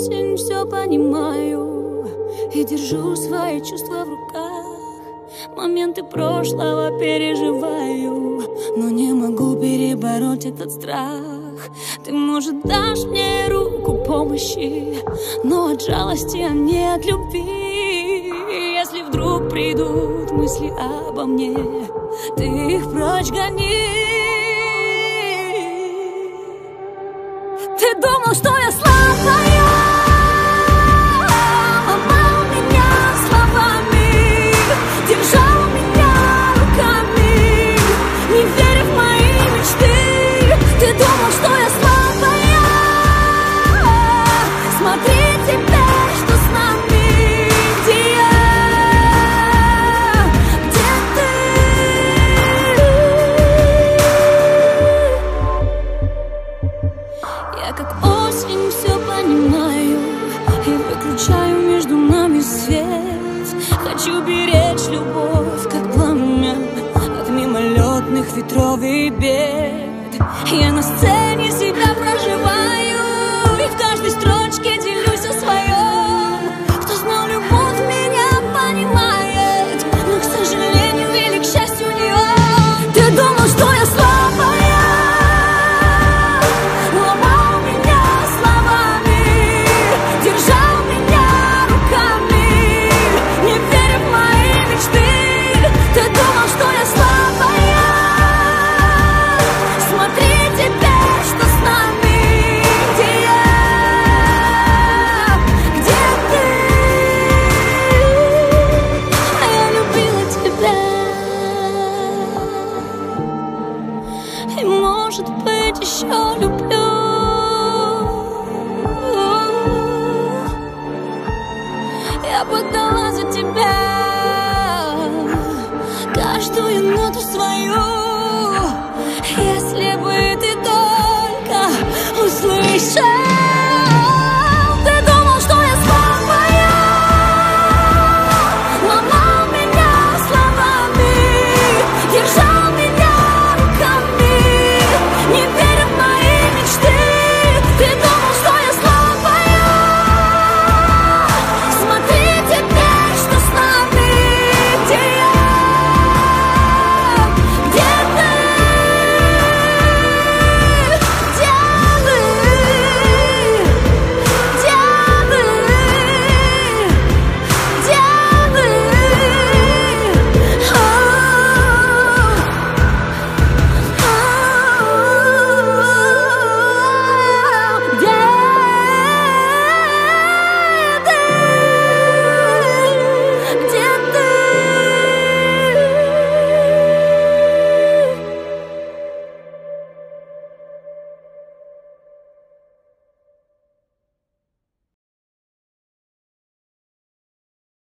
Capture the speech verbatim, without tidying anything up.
осень все понимаю и держу свои чувства в руках. Моменты прошлого переживаю, но не могу перебороть этот страх. Ты, может, дашь мне руку помощи, но от жалости, а не от любви. Если вдруг придут мысли обо мне, ты их прочь гони. Ты думал, что я слабая, ломал меня словами, держал меня руками, не веря в мои мечты. Ты думал, что я слабая, смотри теперь, что с нами, где я, где ты. Я как осень все понимаю и выключаю между нами свет. Хочу беречь любовь, как пламя, от мимолетных ветров и бед. Я на сцене